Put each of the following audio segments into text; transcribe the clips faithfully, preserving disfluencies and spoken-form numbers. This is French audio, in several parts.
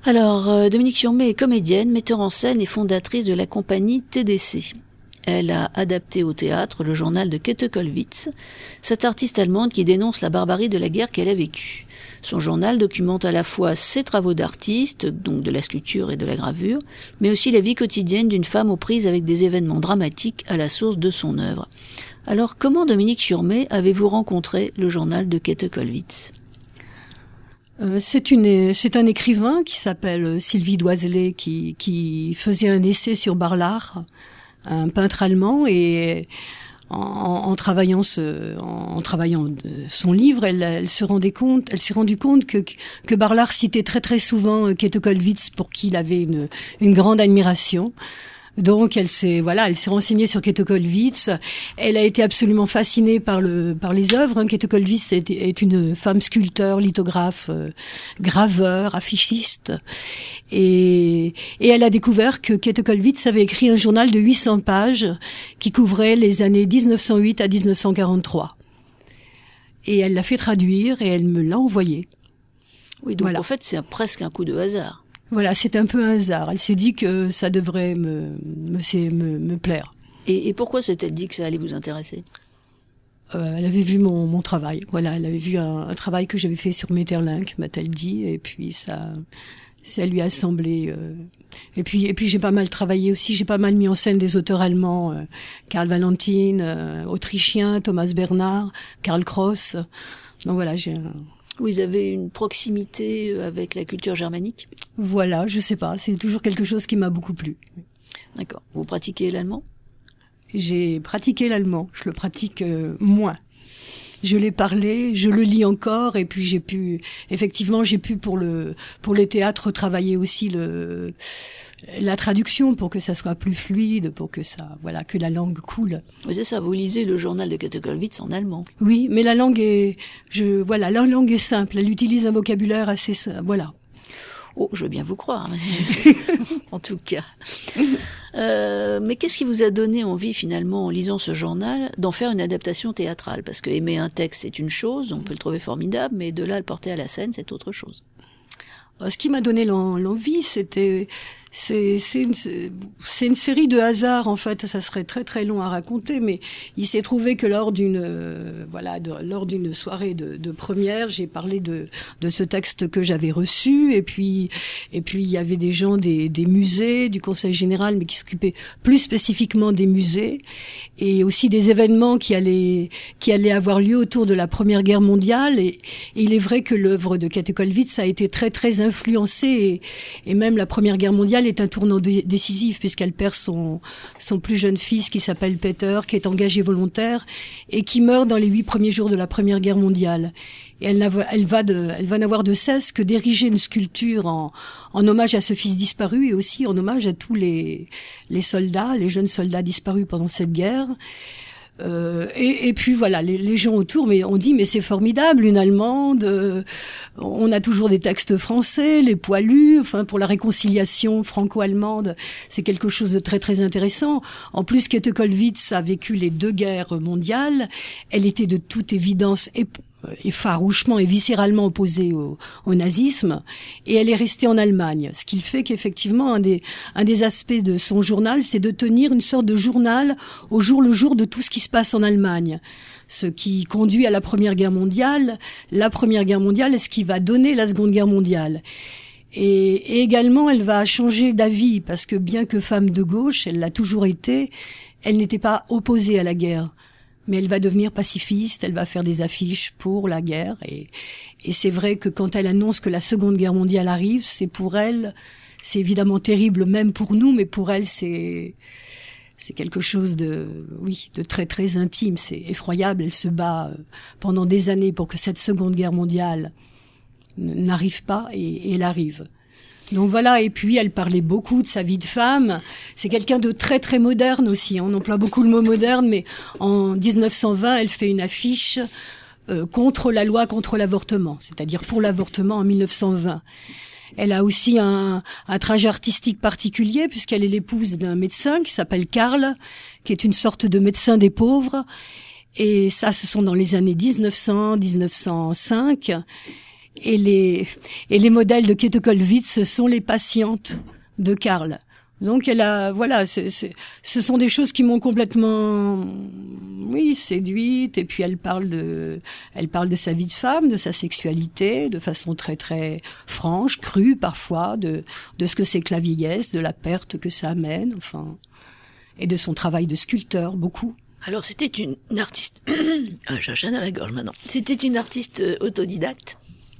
Alors, euh, Dominique Surmet est comédienne, metteur en scène et fondatrice de la compagnie T D C. Elle a adapté au théâtre le journal de Käthe Kollwitz, cette artiste allemande qui dénonce la barbarie de la guerre qu'elle a vécue. Son journal documente à la fois ses travaux d'artiste, donc de la sculpture et de la gravure, mais aussi la vie quotidienne d'une femme aux prises avec des événements dramatiques à la source de son œuvre. Alors, comment, Dominique Surmet, avez-vous rencontré le journal de Käthe Kollwitz ? Euh, c'est, une, c'est un écrivain qui s'appelle Sylvie Doiselet qui, qui faisait un essai sur Barlach, un peintre allemand, et en, en travaillant ce, en, en travaillant son livre, elle, elle se rendait compte, elle s'est rendue compte que que Barlach citait très très souvent Käthe Kollwitz, pour qui il avait une, une grande admiration. Donc elle s'est voilà, elle s'est renseignée sur Käthe Kollwitz. Elle a été absolument fascinée par le par les œuvres. Hein. Käthe Kollwitz est, est une femme sculpteur, lithographe, euh, graveur, affichiste, et et elle a découvert que Käthe Kollwitz avait écrit un journal de huit cents pages qui couvrait les années dix-neuf cent huit à dix-neuf cent quarante-trois. Et elle l'a fait traduire et elle me l'a envoyé. Oui, donc voilà. En fait, c'est un, presque un coup de hasard. Voilà, c'est un peu un hasard. Elle s'est dit que ça devrait me, me, me, me plaire. Et, et pourquoi s'est-elle dit que ça allait vous intéresser ? euh, Elle avait vu mon, mon travail. Voilà, elle avait vu un, un travail que j'avais fait sur Maeterlinck, m'a-t-elle dit, et puis ça, ça lui a semblé. Euh... Et puis, et puis j'ai pas mal travaillé aussi. J'ai pas mal mis en scène des auteurs allemands, euh, Karl Valentin, euh, autrichien, Thomas Bernhard, Karl Kross. Donc voilà, j'ai. Un... Vous avez une proximité avec la culture germanique ? Voilà, je sais pas, c'est toujours quelque chose qui m'a beaucoup plu. D'accord. Vous pratiquez l'allemand ? J'ai pratiqué l'allemand, je le pratique euh, moins. Je l'ai parlé, je le lis encore, et puis j'ai pu, effectivement, j'ai pu pour le pour le théâtre travailler aussi le la traduction pour que ça soit plus fluide, pour que ça, voilà, que la langue coule. Oui, c'est ça. Vous lisez le journal de Käthe Kollwitz en allemand. Oui, mais la langue est, je, voilà, la langue est simple. Elle utilise un vocabulaire assez, voilà. Oh, je veux bien vous croire, en tout cas. Euh, mais qu'est-ce qui vous a donné envie, finalement, en lisant ce journal, d'en faire une adaptation théâtrale ? Parce que aimer un texte, c'est une chose, on peut le trouver formidable, mais de là à le porter à la scène, c'est autre chose. Ce qui m'a donné l'envie, c'était... C'est, c'est, une, c'est une série de hasards, en fait. Ça serait très très long à raconter, mais il s'est trouvé que lors d'une euh, voilà, de, lors d'une soirée de, de première, j'ai parlé de, de ce texte que j'avais reçu, et puis et puis il y avait des gens des, des musées, du Conseil général, mais qui s'occupaient plus spécifiquement des musées, et aussi des événements qui allaient qui allaient avoir lieu autour de la Première Guerre mondiale. Et, et il est vrai que l'œuvre de Käthe Kollwitz a été très très influencée, et, et même la Première Guerre mondiale est un tournant dé- décisif puisqu'elle perd son son plus jeune fils qui s'appelle Peter, qui est engagé volontaire et qui meurt dans les huit premiers jours de la Première Guerre mondiale. Et elle, elle va de, elle va n'avoir de cesse que d'ériger une sculpture en, en hommage à ce fils disparu et aussi en hommage à tous les les soldats, les jeunes soldats disparus pendant cette guerre. Euh, et, et puis voilà, les, les gens autour, mais on dit mais c'est formidable, une Allemande, euh, on a toujours des textes français, les poilus, enfin pour la réconciliation franco-allemande, c'est quelque chose de très très intéressant. En plus, Käthe Kollwitz a vécu les deux guerres mondiales, elle était de toute évidence et et farouchement et viscéralement opposée au, au nazisme, et elle est restée en Allemagne. Ce qui fait qu'effectivement, un des, un des aspects de son journal, c'est de tenir une sorte de journal au jour le jour de tout ce qui se passe en Allemagne. Ce qui conduit à la Première Guerre mondiale, la Première Guerre mondiale est ce qui va donner la Seconde Guerre mondiale. Et, et également, elle va changer d'avis, parce que bien que femme de gauche, elle l'a toujours été, elle n'était pas opposée à la guerre. Mais elle va devenir pacifiste, elle va faire des affiches pour la guerre. Et, et c'est vrai que quand elle annonce que la Seconde Guerre mondiale arrive, c'est pour elle, c'est évidemment terrible même pour nous, mais pour elle, c'est c'est quelque chose de, oui, de très très intime. C'est effroyable. Elle se bat pendant des années pour que cette Seconde Guerre mondiale n'arrive pas, et, et elle arrive. Donc voilà, et puis elle parlait beaucoup de sa vie de femme. C'est quelqu'un de très très moderne aussi. On emploie beaucoup le mot moderne, mais en dix-neuf cent vingt, elle fait une affiche euh, contre la loi contre l'avortement, c'est-à-dire pour l'avortement en mille neuf cent vingt. Elle a aussi un, un trajet artistique particulier puisqu'elle est l'épouse d'un médecin qui s'appelle Karl, qui est une sorte de médecin des pauvres. Et ça, ce sont dans les années dix-neuf cents, dix-neuf cent cinq. Et les, et les modèles de Käthe Kollwitz, ce sont les patientes de Karl. Donc elle a, voilà, c'est, c'est, ce sont des choses qui m'ont complètement, oui, séduite. Et puis elle parle de, elle parle de sa vie de femme, de sa sexualité, de façon très très franche, crue parfois, de de ce que c'est que la vieillesse, de la perte que ça amène, enfin, et de son travail de sculpteur, beaucoup. Alors c'était une, une artiste, ah, j'ai un chêne à la gorge maintenant. C'était une artiste euh, autodidacte.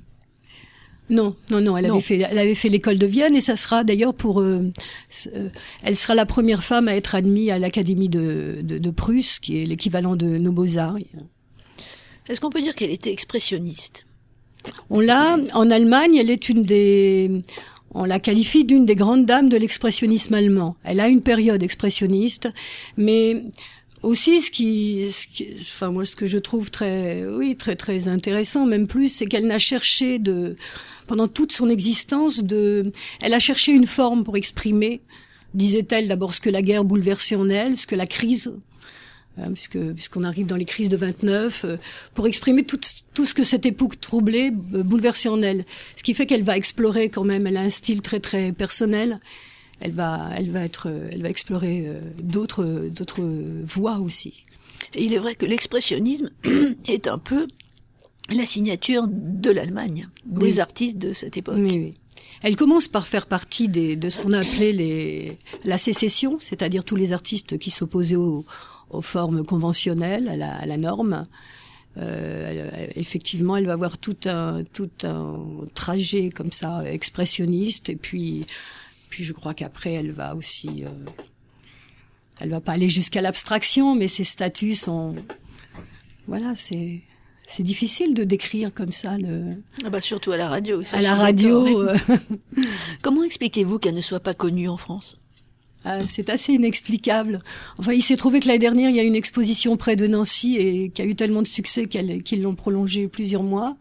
Non, non, non. Elle Non. avait fait, elle avait fait l'école de Vienne et ça sera d'ailleurs pour, euh, euh, elle sera la première femme à être admise à l'Académie de, de, de Prusse, qui est l'équivalent de nos Beaux-Arts. Est-ce qu'on peut dire qu'elle était expressionniste? On l'a, en Allemagne, elle est une des, on la qualifie d'une des grandes dames de l'expressionnisme allemand. Elle a une période expressionniste, mais aussi, ce qui, ce qui, enfin moi, ce que je trouve très, oui, très très intéressant, même plus, c'est qu'elle n'a cherché de, pendant toute son existence, de, elle a cherché une forme pour exprimer, disait-elle, d'abord ce que la guerre bouleversait en elle, ce que la crise, hein, puisque puisqu'on arrive dans les crises de vingt-neuf, euh, pour exprimer tout tout ce que cette époque troublée euh, bouleversait en elle. Ce qui fait qu'elle va explorer quand même. Elle a un style très très personnel. Elle va, elle va être, elle va explorer euh, d'autres, d'autres voies aussi. Et il est vrai que l'expressionnisme est un peu la signature de l'Allemagne, des Oui. artistes de cette époque. Oui, oui. Elle commence par faire partie des, de ce qu'on a appelé les, la sécession, c'est-à-dire tous les artistes qui s'opposaient aux, aux formes conventionnelles, à la, à la norme. Euh, elle, effectivement, elle va avoir tout un, tout un trajet comme ça, expressionniste, et puis, puis je crois qu'après, elle va aussi, euh, elle va pas aller jusqu'à l'abstraction, mais ses statuts sont, voilà, c'est, c'est difficile de décrire comme ça le. Ah bah surtout à la radio. Ça, à je la suis radio. d'accord. Euh... Comment expliquez-vous qu'elle ne soit pas connue en France? Ah, c'est assez inexplicable. Enfin, il s'est trouvé que l'année dernière, il y a une exposition près de Nancy et qui a eu tellement de succès qu'elle, qu'ils l'ont prolongée plusieurs mois.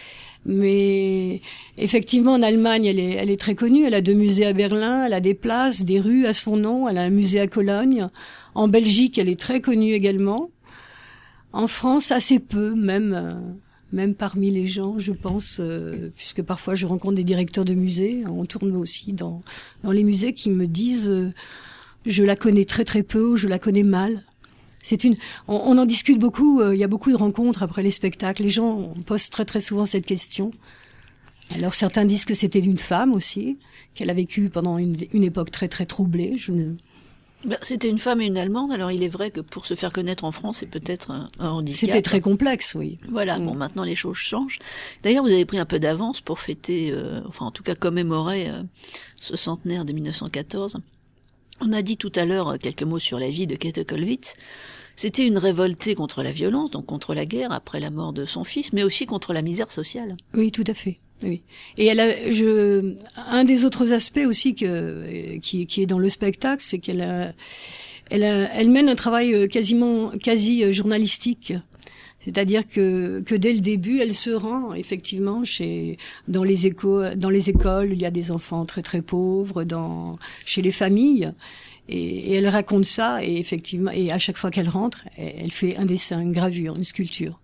Mais effectivement, en Allemagne, elle est, elle est très connue. Elle a deux musées à Berlin, elle a des places, des rues à son nom, elle a un musée à Cologne. En Belgique, elle est très connue également. En France, assez peu, même, euh, même parmi les gens, je pense, euh, puisque parfois je rencontre des directeurs de musées. On tourne aussi dans, dans les musées qui me disent euh, je la connais très très peu ou je la connais mal. C'est une, on, on en discute beaucoup. Il y a beaucoup de rencontres après les spectacles. Les gens posent très très souvent cette question. Alors certains disent que c'était une femme aussi, qu'elle a vécu pendant une, une époque très très troublée. Je ne... Ben, c'était une femme et une Allemande. Alors il est vrai que pour se faire connaître en France, c'est peut-être un, un handicap. C'était très complexe, oui. Voilà. Mm. Bon, maintenant les choses changent. D'ailleurs, vous avez pris un peu d'avance pour fêter, euh, enfin en tout cas commémorer euh, ce centenaire de mille neuf cent quatorze. On a dit tout à l'heure quelques mots sur la vie de Käthe Kollwitz. C'était une révoltée contre la violence, donc contre la guerre après la mort de son fils, mais aussi contre la misère sociale. Oui, tout à fait. Oui. Et elle a, je, un des autres aspects aussi que, qui, qui est dans le spectacle, c'est qu'elle a, elle a, elle mène un travail quasiment, quasi journalistique. C'est-à-dire que, que dès le début, elle se rend effectivement chez, dans les éco, dans les écoles, il y a des enfants très très pauvres, dans, chez les familles. Et, et elle raconte ça, et effectivement, et à chaque fois qu'elle rentre, elle fait un dessin, une gravure, une sculpture.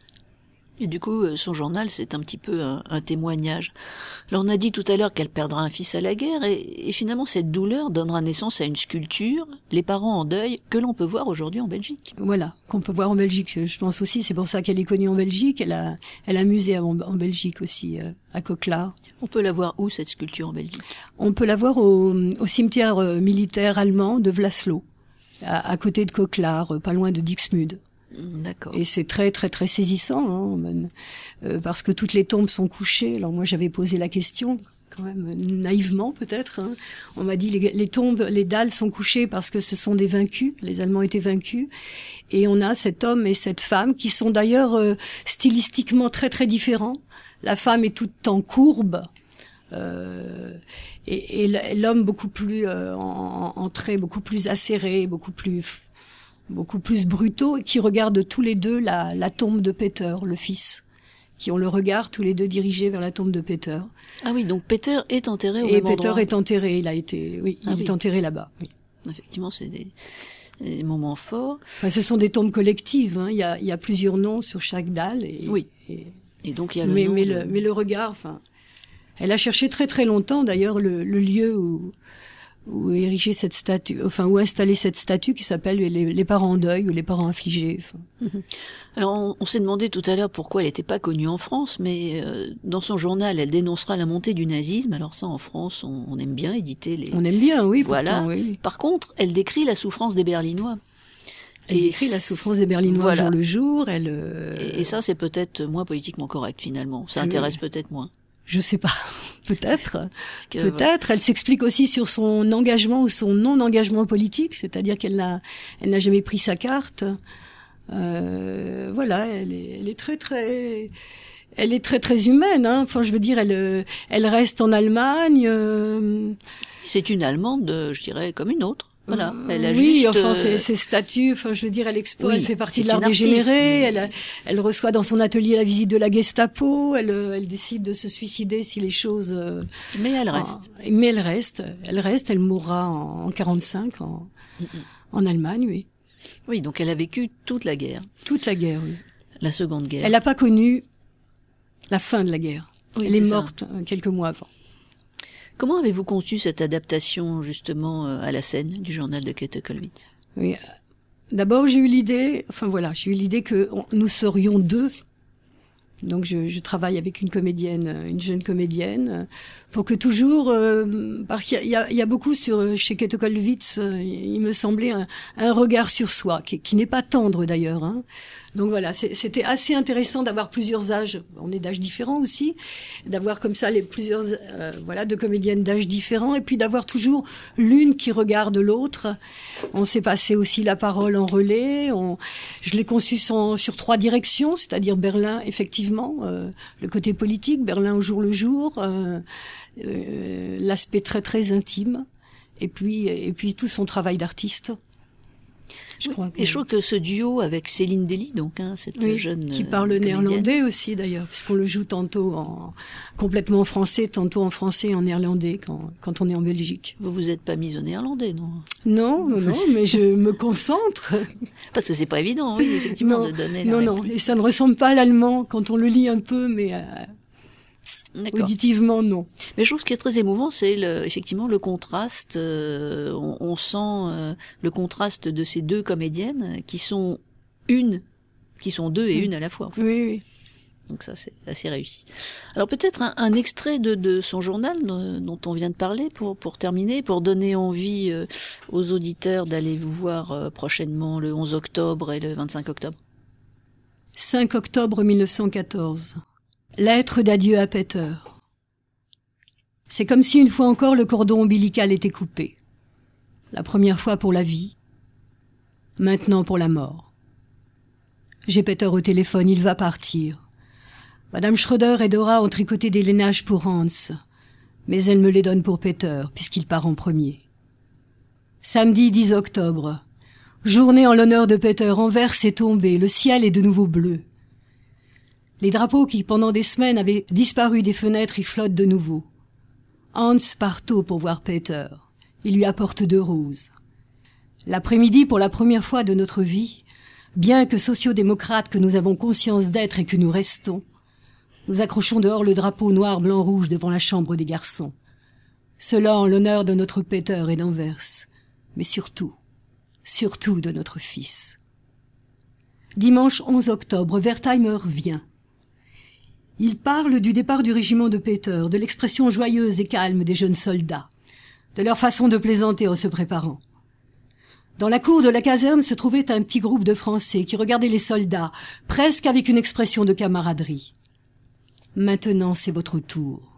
Et du coup, son journal, c'est un petit peu un, un témoignage. Alors, on a dit tout à l'heure qu'elle perdra un fils à la guerre, et, et finalement, cette douleur donnera naissance à une sculpture, les parents en deuil, que l'on peut voir aujourd'hui en Belgique. Voilà, qu'on peut voir en Belgique, je pense aussi. C'est pour ça qu'elle est connue en Belgique. Elle a, elle a un musée en, en Belgique aussi, euh, à Coquelard. On peut la voir où, cette sculpture en Belgique? On peut la voir au, au cimetière militaire allemand de Vlaslo, à, à côté de Coquelard, pas loin de Dixmude. D'accord. Et c'est très très très saisissant, hein, euh, parce que toutes les tombes sont couchées. Alors moi j'avais posé la question, quand même naïvement peut-être. Hein. On m'a dit les, les tombes, les dalles sont couchées parce que ce sont des vaincus. Les Allemands étaient vaincus, et on a cet homme et cette femme qui sont d'ailleurs euh, stylistiquement très très différents. La femme est toute en courbe. Euh, et, et l'homme beaucoup plus euh, en, en traits beaucoup plus acérés, beaucoup plus beaucoup plus brutaux, qui regardent tous les deux la, la tombe de Peter, le fils, qui ont le regard tous les deux dirigés vers la tombe de Peter. Ah oui, donc Peter est enterré au et même Peter endroit. est enterré, il a été, oui, Ah il oui. est enterré là-bas. Oui. Effectivement, c'est des, des moments forts. Enfin, ce sont des tombes collectives. Hein. Il y a, il y a plusieurs noms sur chaque dalle. Et, Oui. Et... Et donc il y a le mais, nom mais, de... le, mais le regard, enfin, elle a cherché très très longtemps d'ailleurs le, le lieu où, où ériger cette statue, enfin où installer cette statue qui s'appelle les, les parents en deuil ou les parents affligés. Enfin. Alors on, on s'est demandé tout à l'heure pourquoi elle n'était pas connue en France, mais euh, dans son journal elle dénoncera la montée du nazisme. Alors ça en France on, on aime bien éditer les... On aime bien, oui. Voilà. Pourtant, oui. Par contre elle décrit la souffrance des Berlinois. Elle et décrit la souffrance des Berlinois voilà. jour le jour. Elle, euh... et, et ça c'est peut-être moins politiquement correct finalement. Ça intéresse oui. peut-être moins. Je sais pas, peut-être, que, peut-être. Elle s'explique aussi sur son engagement ou son non-engagement politique, c'est-à-dire qu'elle n'a, elle n'a jamais pris sa carte. Euh, voilà, elle est, elle est très très, elle est très très humaine. Hein. Enfin, je veux dire, elle, elle reste en Allemagne. Euh... C'est une Allemande, je dirais, comme une autre. Voilà, elle a oui, juste... enfin, ses, ses statuts, enfin, je veux dire, elle expose, oui, elle fait partie de l'art artiste, dégénéré, mais... elle, elle reçoit dans son atelier la visite de la Gestapo, elle, elle décide de se suicider si les choses... Mais elle reste. En, mais elle reste, elle reste, elle mourra en, en quarante-cinq, en, mm-hmm. en Allemagne, oui. Oui, donc elle a vécu toute la guerre. Toute la guerre, oui. La Seconde Guerre. Elle n'a pas connu la fin de la guerre. Oui, elle est, est morte ça. quelques mois avant. Comment avez-vous conçu cette adaptation, justement, à la scène du journal de Käthe Kollwitz ? Oui. D'abord, j'ai eu l'idée, enfin voilà, j'ai eu l'idée que on, nous serions deux. Donc, je, je travaille avec une comédienne, une jeune comédienne, pour que toujours, euh, parce qu'il y a, il y a beaucoup sur chez Käthe Kollwitz, il me semblait un, un regard sur soi, qui, qui n'est pas tendre d'ailleurs. Hein. Donc voilà, c'était assez intéressant d'avoir plusieurs âges. On est d'âges différents aussi, d'avoir comme ça les plusieurs, euh, voilà, deux comédiennes d'âges différents, et puis d'avoir toujours l'une qui regarde l'autre. On s'est passé aussi la parole en relais. On, je l'ai conçu sans, sur trois directions, c'est-à-dire Berlin, effectivement, euh, le côté politique, Berlin au jour le jour, euh, euh, l'aspect très très intime, et puis et puis tout son travail d'artiste. Je oui, crois que... Et je trouve que ce duo avec Céline Dely, donc hein, cette oui, jeune qui parle euh, néerlandais aussi d'ailleurs, puisqu'on le joue tantôt en complètement en français, tantôt en français et en néerlandais quand quand on est en Belgique. Vous vous êtes pas mise au néerlandais, non ? Non, non, non, mais je me concentre. Parce que c'est pas évident, oui, effectivement, non, de donner. Non, la non, et ça ne ressemble pas à l'allemand quand on le lit un peu, mais. Euh... Auditivement, non. Mais je trouve ce qui est très émouvant, c'est le, effectivement le contraste. Euh, on, on sent euh, le contraste de ces deux comédiennes qui sont une, qui sont deux et mmh. une à la fois. En fait. Oui, oui. Donc ça, c'est assez réussi. Alors peut-être un, un extrait de, de son journal de, dont on vient de parler pour, pour terminer, pour donner envie euh, aux auditeurs d'aller vous voir euh, prochainement le onze octobre et le vingt-cinq octobre. cinq octobre mille neuf cent quatorze. Lettre d'adieu à Peter. C'est comme si une fois encore le cordon ombilical était coupé. La première fois pour la vie, maintenant pour la mort. J'ai Peter au téléphone, il va partir. Madame Schröder et Dora ont tricoté des lainages pour Hans, mais elle me les donne pour Peter, puisqu'il part en premier. Samedi dix octobre. Journée en l'honneur de Peter, Anvers est tombé, le ciel est de nouveau bleu. Les drapeaux qui, pendant des semaines, avaient disparu des fenêtres y flottent de nouveau. Hans part tôt pour voir Peter. Il lui apporte deux roses. L'après-midi, pour la première fois de notre vie, bien que sociodémocrates que nous avons conscience d'être et que nous restons, nous accrochons dehors le drapeau noir, blanc, rouge devant la chambre des garçons. Cela en l'honneur de notre Peter et d'Anvers, mais surtout, surtout de notre fils. Dimanche onze octobre, Wertheimer vient. Il parle du départ du régiment de Peter, de l'expression joyeuse et calme des jeunes soldats, de leur façon de plaisanter en se préparant. Dans la cour de la caserne se trouvait un petit groupe de Français qui regardaient les soldats, presque avec une expression de camaraderie. Maintenant, c'est votre tour.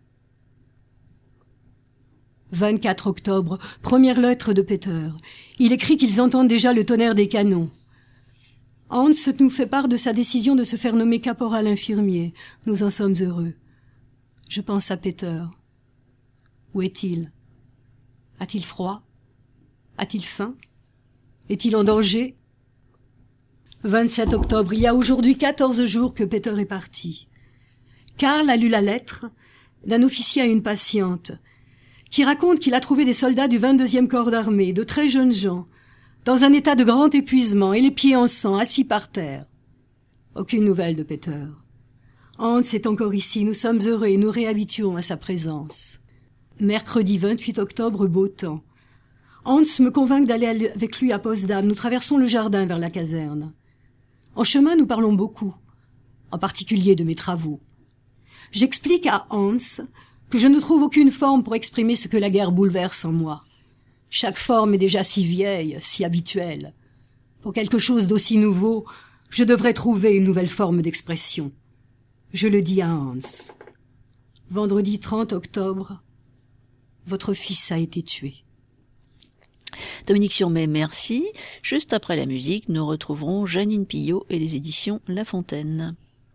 vingt-quatre octobre, première lettre de Peter. Il écrit qu'ils entendent déjà le tonnerre des canons. Hans nous fait part de sa décision de se faire nommer caporal infirmier. Nous en sommes heureux. Je pense à Peter. Où est-il? A-t-il froid? A-t-il faim? Est-il en danger? vingt-sept octobre, il y a aujourd'hui quatorze jours que Peter est parti. Karl a lu la lettre d'un officier à une patiente qui raconte qu'il a trouvé des soldats du vingt-deuxième corps d'armée, de très jeunes gens, dans un état de grand épuisement et les pieds en sang, assis par terre. Aucune nouvelle de Peter. Hans est encore ici, nous sommes heureux et nous réhabituons à sa présence. Mercredi vingt-huit octobre, beau temps. Hans me convainc d'aller avec lui à Potsdam. Nous traversons le jardin vers la caserne. En chemin, nous parlons beaucoup, en particulier de mes travaux. J'explique à Hans que je ne trouve aucune forme pour exprimer ce que la guerre bouleverse en moi. Chaque forme est déjà si vieille, si habituelle. Pour quelque chose d'aussi nouveau, je devrais trouver une nouvelle forme d'expression. Je le dis à Hans. Vendredi trente octobre, votre fils a été tué. Dominique Surmet, merci. Juste après la musique, nous retrouverons Jeannine Pillot et les éditions La Fontaine.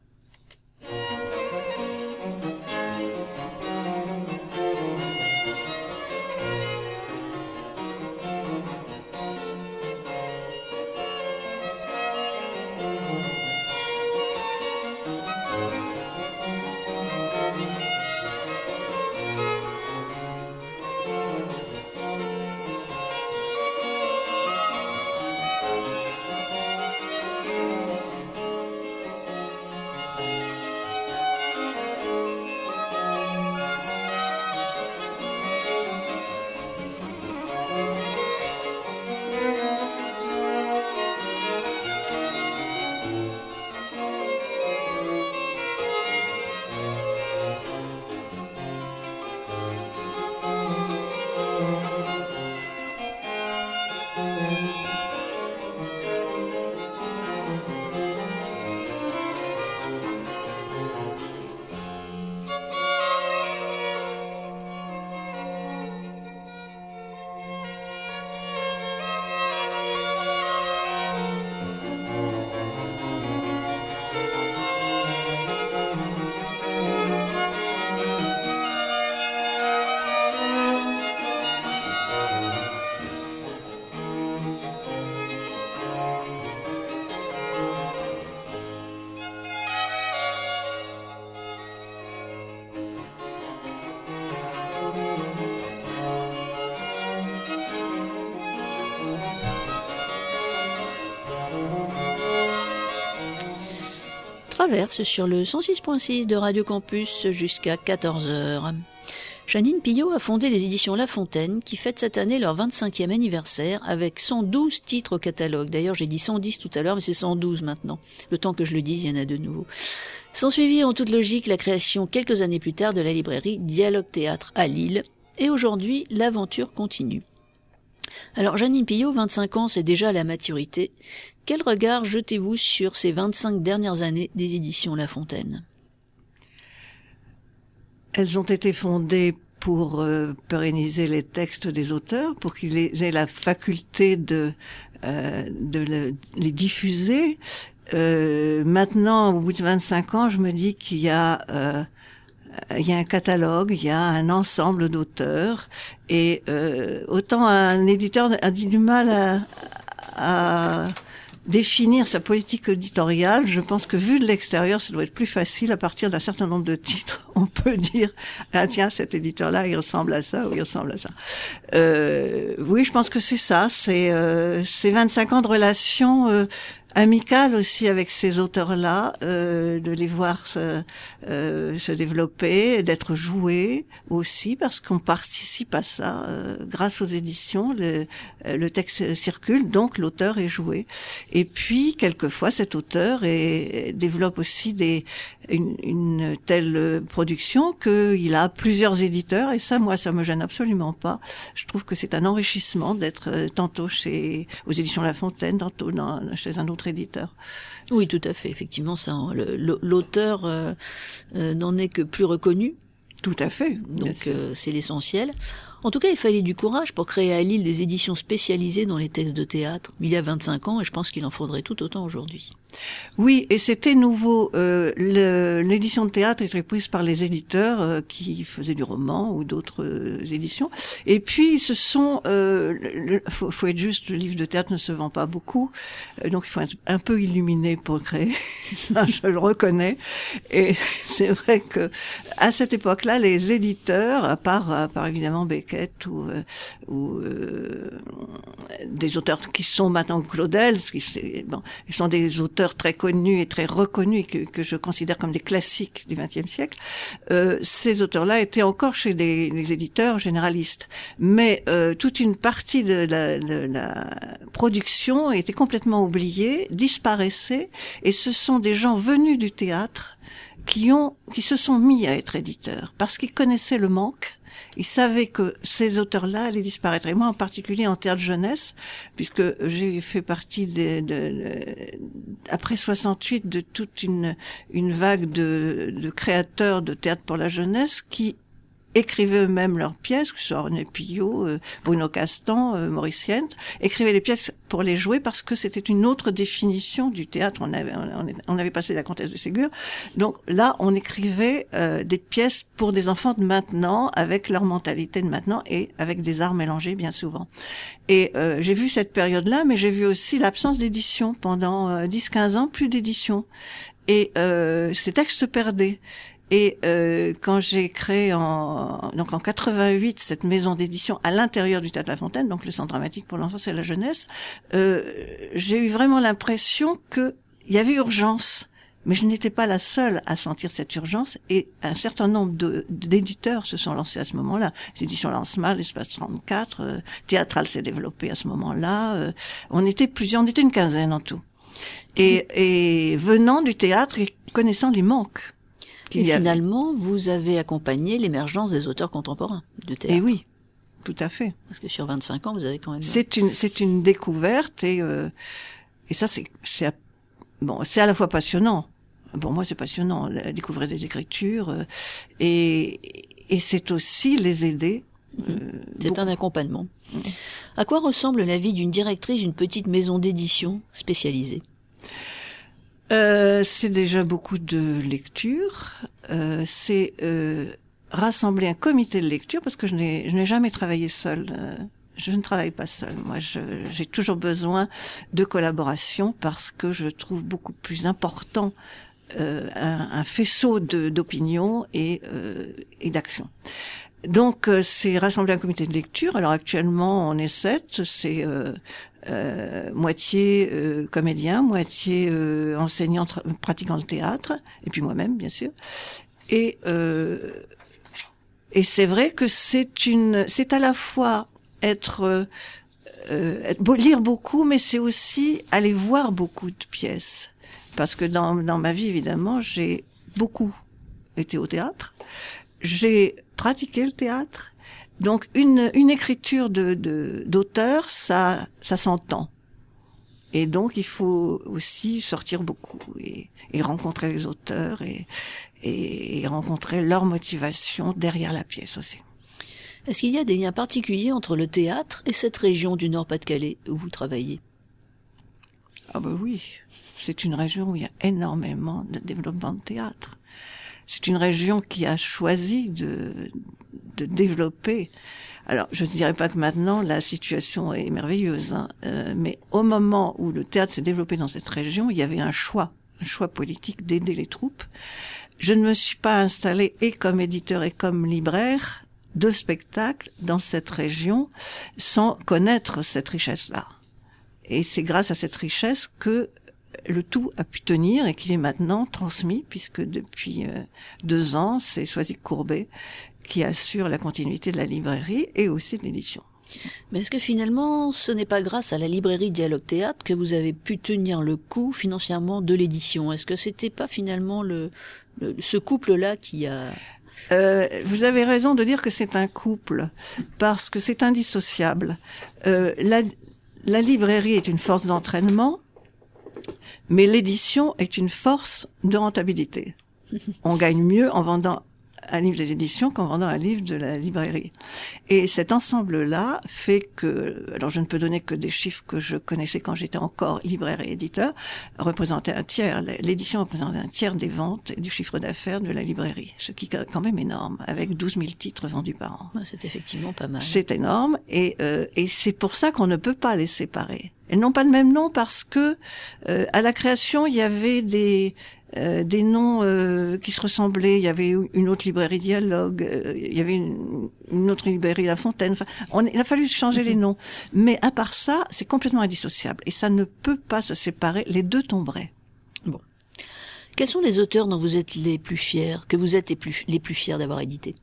Traverse sur le cent six point six de Radio Campus jusqu'à quatorze heures. Jeannine Pillot a fondé les éditions La Fontaine qui fêtent cette année leur vingt-cinquième anniversaire avec cent douze titres au catalogue. D'ailleurs, j'ai dit cent dix tout à l'heure, mais c'est cent douze maintenant. Le temps que je le dise, il y en a de nouveau. S'ensuivit en toute logique la création quelques années plus tard de la librairie Dialogue Théâtre à Lille. Et aujourd'hui, l'aventure continue. Alors Jeannine Pillot, vingt-cinq ans, c'est déjà la maturité. Quel regard jetez-vous sur ces vingt-cinq dernières années des éditions La Fontaine ? Elles ont été fondées pour euh, pérenniser les textes des auteurs, pour qu'ils aient la faculté de, euh, de le, les diffuser. Euh, maintenant, au bout de vingt-cinq ans, je me dis qu'il y a... Euh, il y a un catalogue, il y a un ensemble d'auteurs, et euh, autant un éditeur a du mal à, à définir sa politique éditoriale, je pense que vu de l'extérieur, ça doit être plus facile. À partir d'un certain nombre de titres, on peut dire ah tiens, cet éditeur-là, il ressemble à ça ou il ressemble à ça. Euh, oui, je pense que c'est ça, c'est euh, c'est vingt-cinq ans de relations euh, amicale aussi avec ces auteurs-là, euh, de les voir se, euh, se développer, d'être joués aussi, parce qu'on participe à ça. Euh, grâce aux éditions, le, le texte circule, donc l'auteur est joué. Et puis, quelquefois, cet auteur est, développe aussi des, une, une telle production qu'il a plusieurs éditeurs, et ça, moi, ça me gêne absolument pas. Je trouve que c'est un enrichissement d'être tantôt chez aux éditions La Fontaine, tantôt dans, chez un autre éditeur. Oui, tout à fait. Effectivement, ça, l'auteur euh, euh, n'en est que plus reconnu. Tout à fait. Donc, euh, c'est l'essentiel. En tout cas, il fallait du courage pour créer à Lille des éditions spécialisées dans les textes de théâtre. Il y a vingt-cinq ans, et je pense qu'il en faudrait tout autant aujourd'hui. Oui, et c'était nouveau. Euh, le, l'édition de théâtre était prise par les éditeurs euh, qui faisaient du roman ou d'autres euh, éditions. Et puis, ce sont... Euh, le, faut, faut être juste, le livre de théâtre ne se vend pas beaucoup, euh, donc il faut être un peu illuminé pour le créer. Je le reconnais. Et c'est vrai que à cette époque-là, les éditeurs, à part, à part évidemment Becker, Beckett ou, euh, ou euh, des auteurs qui sont maintenant Claudel, qui bon, ils sont des auteurs très connus et très reconnus que, que je considère comme des classiques du vingtième siècle. Euh, ces auteurs-là étaient encore chez des, des éditeurs généralistes, mais euh, toute une partie de la, de la production était complètement oubliée, disparaissait, et ce sont des gens venus du théâtre qui ont, qui se sont mis à être éditeurs parce qu'ils connaissaient le manque. Ils savaient que ces auteurs-là allaient disparaître. Et moi, en particulier en théâtre jeunesse, puisque j'ai fait partie de, de, de après soixante-huit de toute une, une vague de, de créateurs de théâtre pour la jeunesse qui écrivaient eux-mêmes leurs pièces, que ce soit René Pillot, euh, Bruno Castan, euh, Maurice Yent, écrivaient les pièces pour les jouer parce que c'était une autre définition du théâtre. On avait, on, on avait passé la Comtesse de Ségur. Donc là, on écrivait euh, des pièces pour des enfants de maintenant, avec leur mentalité de maintenant et avec des arts mélangés bien souvent. Et euh, j'ai vu cette période-là, mais j'ai vu aussi l'absence d'édition. Pendant euh, dix quinze ans, plus d'édition. Et euh, ces textes se perdaient. Et euh, quand j'ai créé en donc en quatre-vingt-huit cette maison d'édition à l'intérieur du Théâtre La Fontaine, donc le Centre dramatique pour l'enfance et la jeunesse, euh, j'ai eu vraiment l'impression que il y avait urgence, mais je n'étais pas la seule à sentir cette urgence. Et un certain nombre de, d'éditeurs se sont lancés à ce moment-là. Les éditions Lancement, l'Espace trente-quatre, euh, Théâtral s'est développé à ce moment-là. Euh, on était plusieurs, on était une quinzaine en tout. Et, et venant du théâtre et connaissant les manques. Et finalement, vous avez accompagné l'émergence des auteurs contemporains du théâtre. Et oui, tout à fait. Parce que sur vingt-cinq ans, vous avez quand même... C'est une, c'est une découverte et, euh, et ça, c'est, c'est, bon, c'est à la fois passionnant. Pour moi, c'est passionnant, découvrir des écritures euh, et, et c'est aussi les aider. Euh, c'est beaucoup. Un accompagnement. Mmh. À quoi ressemble la vie d'une directrice d'une petite maison d'édition spécialisée ? Euh, c'est déjà beaucoup de lecture. Euh, c'est euh, rassembler un comité de lecture parce que je n'ai, je n'ai jamais travaillé seule. Euh, je ne travaille pas seule. Moi, je, j'ai toujours besoin de collaboration parce que je trouve beaucoup plus important euh, un, un faisceau de, d'opinions et, euh, et d'actions. Donc, euh, c'est rassembler un comité de lecture. Alors actuellement, on est sept. C'est euh, euh, moitié euh, comédien, moitié euh, enseignant tra- pratiquant le théâtre, et puis moi-même, bien sûr. Et euh, et c'est vrai que c'est une, c'est à la fois être, euh, être lire beaucoup, mais c'est aussi aller voir beaucoup de pièces. Parce que dans dans ma vie, évidemment, j'ai beaucoup été au théâtre. J'ai pratiqué le théâtre, donc une une écriture de, de d'auteur, ça ça s'entend. Et donc il faut aussi sortir beaucoup et, et rencontrer les auteurs et, et et rencontrer leur motivation derrière la pièce aussi. Est-ce qu'il y a des liens particuliers entre le théâtre et cette région du Nord-Pas-de-Calais où vous travaillez ? Ah ben oui, c'est une région où il y a énormément de développement de théâtre. C'est une région qui a choisi de, de développer. Alors, je ne dirais pas que maintenant la situation est merveilleuse, hein, euh, mais au moment où le théâtre s'est développé dans cette région, il y avait un choix, un choix politique d'aider les troupes. Je ne me suis pas installée et comme éditeur et comme libraire de spectacles dans cette région sans connaître cette richesse-là. Et c'est grâce à cette richesse que le tout a pu tenir et qu'il est maintenant transmis, puisque depuis euh, deux ans, c'est Soisic Courbet qui assure la continuité de la librairie et aussi de l'édition. Mais est-ce que finalement, ce n'est pas grâce à la librairie Dialogue Théâtre que vous avez pu tenir le coup financièrement de l'édition ? Est-ce que c'était pas finalement le, le ce couple-là qui a... Euh, vous avez raison de dire que c'est un couple, parce que c'est indissociable. Euh, la, la librairie est une force d'entraînement, mais l'édition est une force de rentabilité. On gagne mieux en vendant un livre des éditions qu'en vendant un livre de la librairie. Et cet ensemble-là fait que, alors je ne peux donner que des chiffres que je connaissais quand j'étais encore libraire et éditeur, représentait un tiers, l'édition représentait un tiers des ventes et du chiffre d'affaires de la librairie, ce qui est quand même énorme, avec douze mille titres vendus par an. C'est effectivement pas mal. C'est énorme, et, euh, et c'est pour ça qu'on ne peut pas les séparer. Elles n'ont pas le même nom parce que euh, à la création, il y avait des euh, des noms euh, qui se ressemblaient. Il y avait une autre librairie Dialogue, euh, il y avait une, une autre librairie La Fontaine. Enfin, on, il a fallu changer les noms. Mais à part ça, c'est complètement indissociable. Et ça ne peut pas se séparer. Les deux tomberaient. Bon. Quels sont les auteurs dont vous êtes les plus fiers, que vous êtes les plus, les plus fiers d'avoir édités?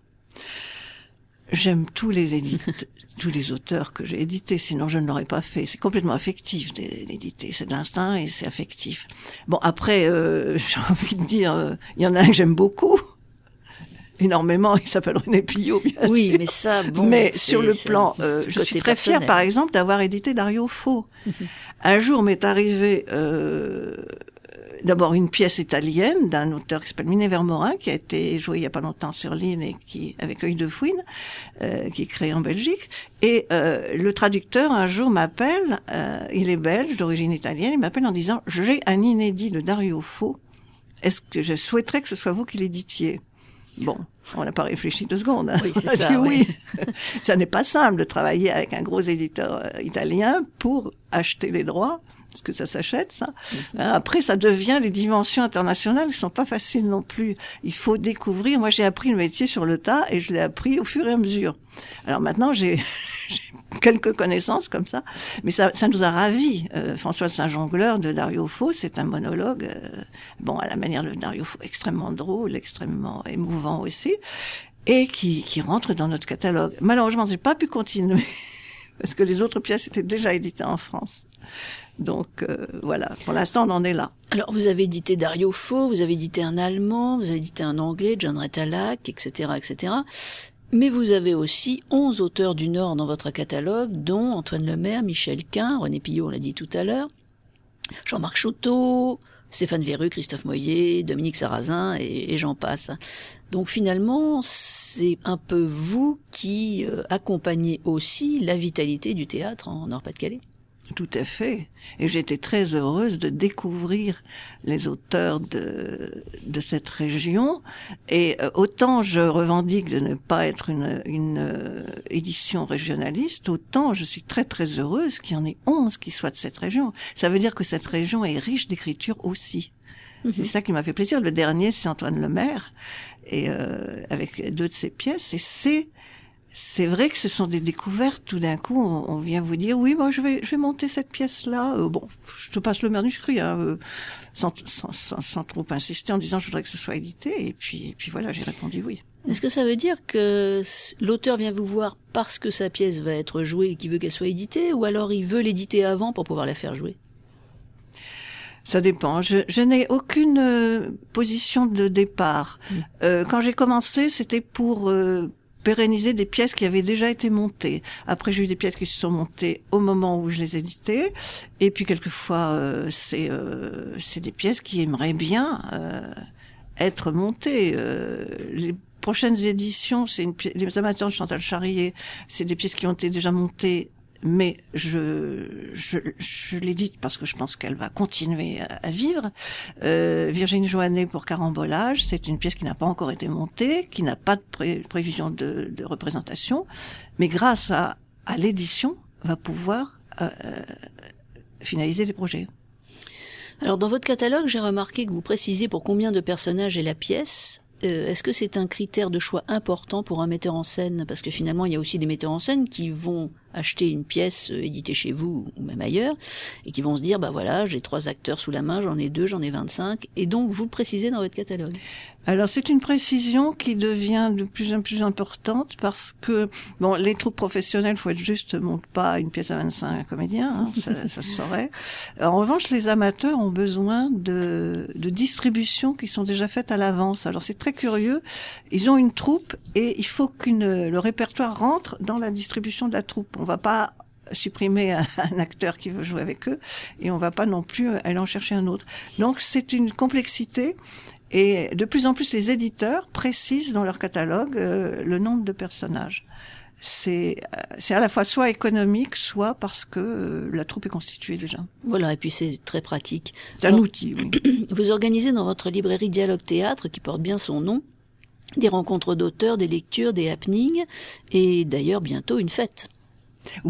J'aime tous les éditeurs, tous les auteurs que j'ai édités, sinon je ne l'aurais pas fait. C'est complètement affectif d'éditer, c'est de l'instinct et c'est affectif. Bon, après, euh, j'ai envie de dire, il euh, y en a un que j'aime beaucoup, énormément, il s'appelle René Pillot, bien oui, sûr. Oui, mais ça, bon... Mais sur le plan, euh, je suis très personnel. fière, par exemple, d'avoir édité Dario Fo. Un jour m'est arrivé... Euh, D'abord une pièce italienne d'un auteur qui s'appelle Minet Vermorin, qui a été joué il y a pas longtemps sur l'île et qui avec Œil de Fouine, euh, qui est créé en Belgique. Et euh, le traducteur un jour m'appelle, euh, il est belge d'origine italienne, il m'appelle en disant j'ai un inédit de Dario Fo. Est-ce que je souhaiterais que ce soit vous qui l'éditiez? Bon, on n'a pas réfléchi deux secondes. Hein. Oui, c'est on a ça. dit oui. oui. Ça n'est pas simple de travailler avec un gros éditeur euh, italien pour acheter les droits. Parce que ça s'achète, ça. Mm-hmm. Après, ça devient les dimensions internationales qui sont pas faciles non plus. Il faut découvrir. Moi, j'ai appris le métier sur le tas et je l'ai appris au fur et à mesure. Alors maintenant, j'ai, j'ai quelques connaissances comme ça, mais ça, ça nous a ravis. Euh, François de Saint-Jongleur de Dario Fo, c'est un monologue, euh, bon, à la manière de Dario Fo, extrêmement drôle, extrêmement émouvant aussi, et qui, qui rentre dans notre catalogue. Malheureusement, j'ai pas pu continuer parce que les autres pièces étaient déjà éditées en France. Donc euh, voilà, pour l'instant on en est là. Alors vous avez édité Dario Fo, vous avez édité un allemand, vous avez édité un anglais, John Retalak, et cetera, et cetera. Mais vous avez aussi onze auteurs du Nord dans votre catalogue, dont Antoine Lemaire, Michel Quint, René Pillot, on l'a dit tout à l'heure, Jean-Marc Chauteau, Stéphane Verru, Christophe Moyer, Dominique Sarrazin, et, et j'en passe. Donc finalement, c'est un peu vous qui euh, accompagnez aussi la vitalité du théâtre en Nord-Pas-de-Calais. Tout à fait. Et j'étais très heureuse de découvrir les auteurs de, de cette région. Et euh, autant je revendique de ne pas être une, une euh, édition régionaliste, autant je suis très très heureuse qu'il y en ait onze qui soient de cette région. Ça veut dire que cette région est riche d'écriture aussi. Mm-hmm. C'est ça qui m'a fait plaisir. Le dernier, c'est Antoine Lemaire, et euh, avec deux de ses pièces. Et c'est C'est vrai que ce sont des découvertes. Tout d'un coup, on, on vient vous dire, oui, moi, je vais, je vais monter cette pièce-là. Euh, bon, je te passe le manuscrit, hein, euh, sans, sans, sans, sans trop insister, en disant, je voudrais que ce soit édité. Et puis, et puis voilà, j'ai répondu oui. Est-ce que ça veut dire que l'auteur vient vous voir parce que sa pièce va être jouée et qu'il veut qu'elle soit éditée, ou alors il veut l'éditer avant pour pouvoir la faire jouer? Ça dépend. Je, je n'ai aucune euh, position de départ. Mmh. Euh, quand j'ai commencé, c'était pour euh, pérenniser des pièces qui avaient déjà été montées. Après, j'ai eu des pièces qui se sont montées au moment où je les éditais. Et puis, quelquefois, euh, c'est euh, c'est des pièces qui aimeraient bien euh, être montées. Euh, les prochaines éditions, c'est une pi- les amateurs de Chantal Charrier, c'est des pièces qui ont été déjà montées. Mais je, je, je l'édite parce que je pense qu'elle va continuer à, à vivre. Euh, Virginie Joannet pour Carambolage, c'est une pièce qui n'a pas encore été montée, qui n'a pas de pré- prévision de, de représentation, mais grâce à, à l'édition, va pouvoir euh, finaliser les projets. Alors dans votre catalogue, j'ai remarqué que vous précisez pour combien de personnages est la pièce. Euh, est-ce que c'est un critère de choix important pour un metteur en scène? Parce que finalement, il y a aussi des metteurs en scène qui vont acheter une pièce euh, éditée chez vous ou même ailleurs et qui vont se dire, bah voilà, j'ai trois acteurs sous la main, j'en ai deux, j'en ai vingt-cinq. Et donc, vous le précisez dans votre catalogue. Alors, c'est une précision qui devient de plus en plus importante parce que, bon, les troupes professionnelles, faut être juste, montent pas une pièce à vingt-cinq comédiens, hein, ça, ça se saurait. En revanche, les amateurs ont besoin de, de distributions qui sont déjà faites à l'avance. Alors, c'est très curieux. Ils ont une troupe et il faut qu'une, le répertoire rentre dans la distribution de la troupe. On va pas supprimer un, un acteur qui veut jouer avec eux et on va pas non plus aller en chercher un autre. Donc, c'est une complexité. Et de plus en plus, les éditeurs précisent dans leur catalogue euh, le nombre de personnages. C'est, euh, c'est à la fois soit économique, soit parce que euh, la troupe est constituée déjà. Voilà, et puis c'est très pratique. C'est un Alors, outil, oui. Vous organisez dans votre librairie Dialogue Théâtre, qui porte bien son nom, des rencontres d'auteurs, des lectures, des happenings, et d'ailleurs bientôt une fête. Oui.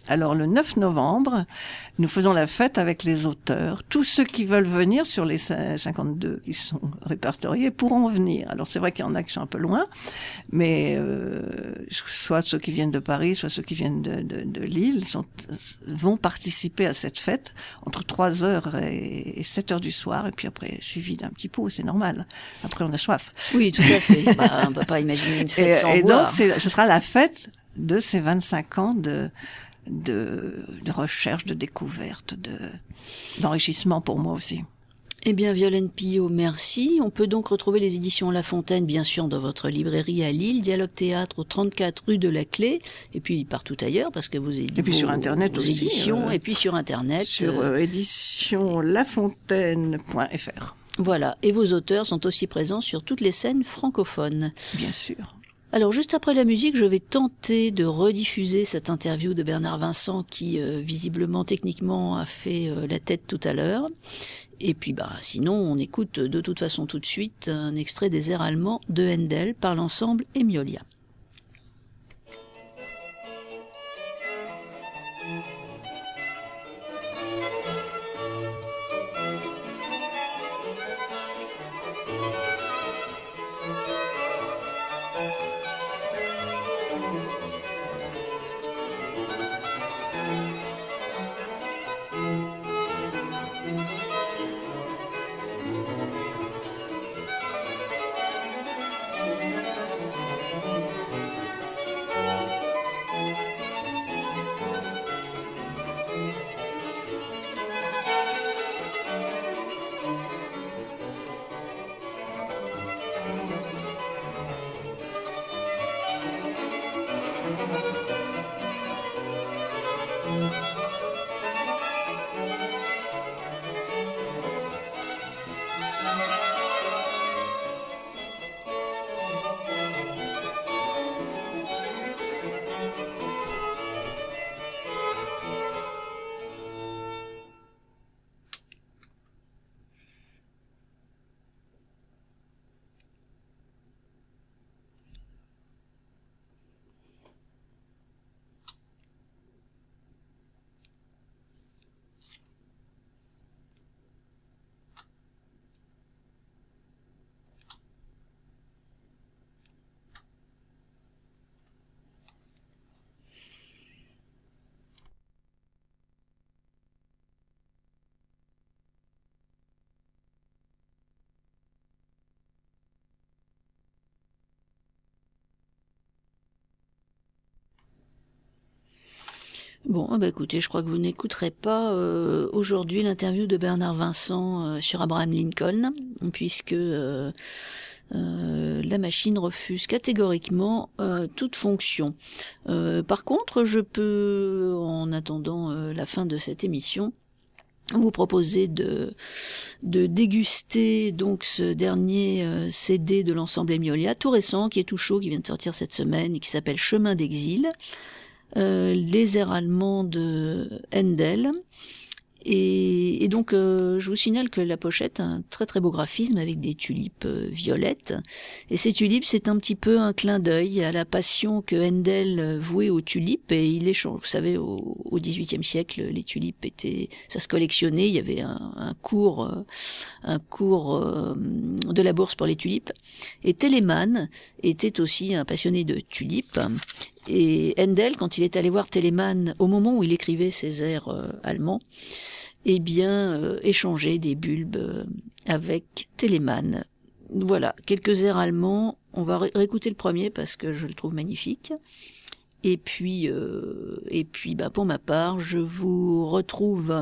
Alors le neuf novembre, nous faisons la fête avec les auteurs. Tous ceux qui veulent venir sur les cinquante-deux qui sont répertoriés pourront venir. Alors c'est vrai qu'il y en a qui sont un peu loin, mais euh, soit ceux qui viennent de Paris, soit ceux qui viennent de, de, de Lille sont, vont participer à cette fête entre trois heures et sept heures du soir, et puis après suivi d'un petit pot, c'est normal. Après on a soif. Oui, tout à fait. Bah, on ne peut pas imaginer une fête et, sans et boire. Et donc ce sera la fête de ces vingt-cinq ans de De, de recherche, de découverte, de, d'enrichissement pour moi aussi. Eh bien, Violaine Pillot, merci. On peut donc retrouver les éditions La Fontaine, bien sûr, dans votre librairie à Lille, Dialogue Théâtre au trente-quatre rue de la Clé, et puis partout ailleurs, parce que vous avez et puis vos, sur Internet vos aussi, éditions, euh, et puis sur Internet. Sur euh, édition lafontaine point f r. Voilà, et vos auteurs sont aussi présents sur toutes les scènes francophones. Bien sûr. Alors juste après la musique, je vais tenter de rediffuser cette interview de Bernard Vincent qui euh, visiblement techniquement a fait euh, la tête tout à l'heure. Et puis bah sinon on écoute de toute façon tout de suite un extrait des airs allemands de Handel par l'ensemble Emiolia. Bon, bah écoutez, je crois que vous n'écouterez pas euh, aujourd'hui l'interview de Bernard Vincent euh, sur Abraham Lincoln, puisque euh, euh, la machine refuse catégoriquement euh, toute fonction. Euh, par contre, je peux, en attendant euh, la fin de cette émission, vous proposer de, de déguster donc ce dernier euh, C D de l'ensemble Emiolia, tout récent, qui est tout chaud, qui vient de sortir cette semaine et qui s'appelle Chemin d'exil. Euh, les airs allemands de Handel. Et, et donc, euh, je vous signale que la pochette a un très très beau graphisme avec des tulipes euh, violettes. Et ces tulipes, c'est un petit peu un clin d'œil à la passion que Handel vouait aux tulipes. Et il échange. Vous savez, au, au dix-huitième siècle, les tulipes étaient, ça se collectionnait. Il y avait un, un cours, euh, un cours euh, de la bourse pour les tulipes. Et Telemann était aussi un passionné de tulipes. Et Handel, quand il est allé voir Telemann au moment où il écrivait ses airs euh, allemands, eh bien, euh, échanger des bulbes euh, avec Telemann. Voilà, quelques airs allemands. On va ré- réécouter le premier parce que je le trouve magnifique. Et puis, euh, et puis, bah, pour ma part, je vous retrouve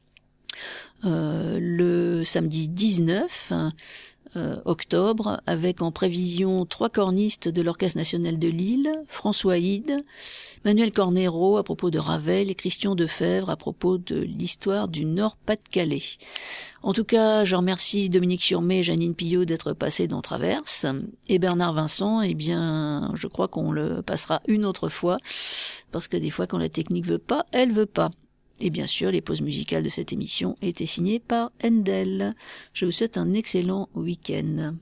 euh, le samedi dix-neuf Euh, octobre, avec en prévision trois cornistes de l'Orchestre national de Lille, François Hide, Manuel Cornero à propos de Ravel et Christian Defebvre à propos de l'histoire du Nord-Pas-de-Calais. En tout cas, je remercie Dominique Surmet et Janine Pillot d'être passés dans Traverse, et Bernard Vincent, eh bien, je crois qu'on le passera une autre fois, parce que des fois, quand la technique veut pas, elle veut pas. Et bien sûr, les pauses musicales de cette émission étaient signées par Handel. Je vous souhaite un excellent week-end.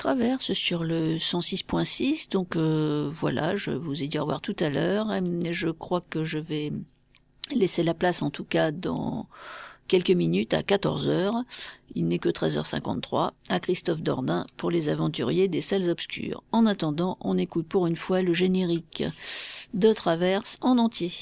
Traverse sur le cent six point six, donc euh, voilà, je vous ai dit au revoir tout à l'heure. Je crois que je vais laisser la place en tout cas dans quelques minutes à quatorze heures, il n'est que treize heures cinquante-trois, à Christophe Dordain pour les aventuriers des salles obscures. En attendant, on écoute pour une fois le générique de Traverse en entier.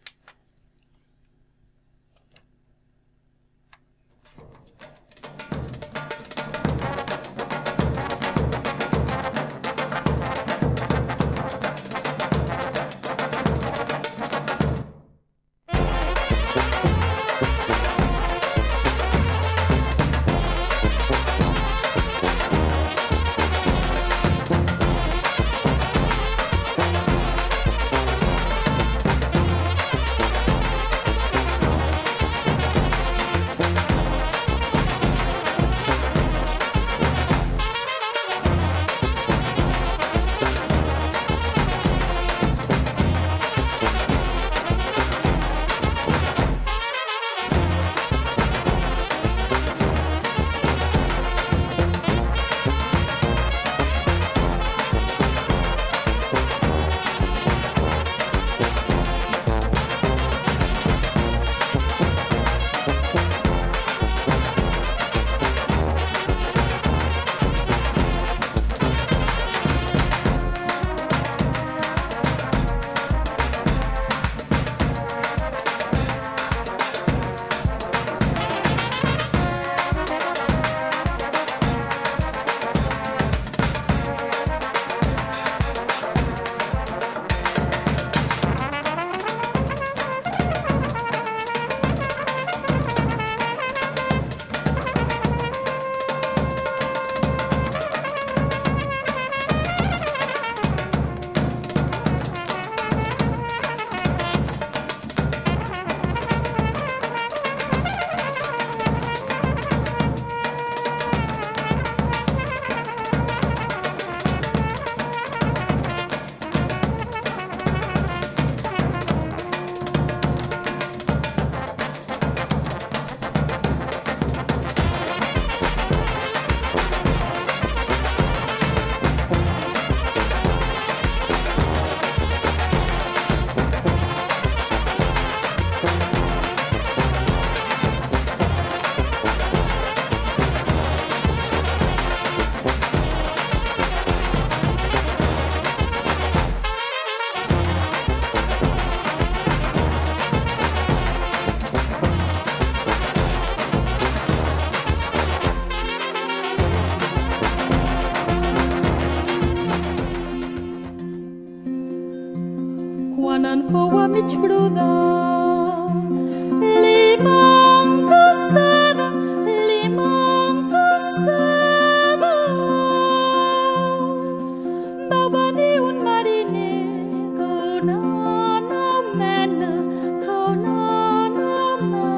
en fou a mig brodar. Li manca seda, li manca seda. Va venir un mariner que una mena, que una mena.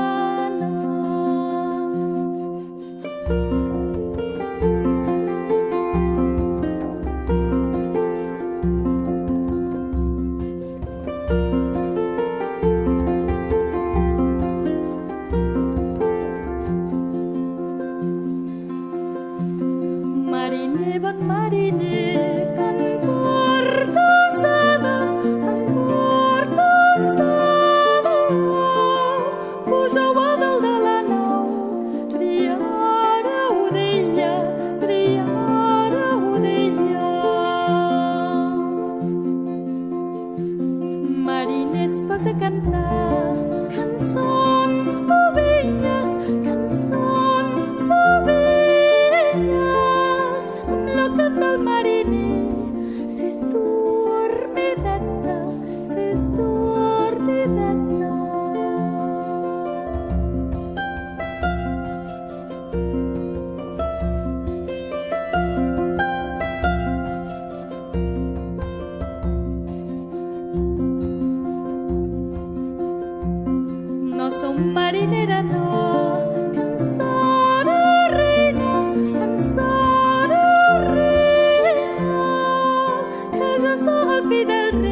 Mariner, bon mariner, que em porta seda, em porta seda. Poseu a dalt de la nau, triareu d'ella, triareu d'ella. Mariner es posa a cantar cançons de velles, cançons de velles. La cat del mariner s'és dormideta, s'és dormideta. No som marinera, no, cansada reina, cansada reina, que jo sóc el fill del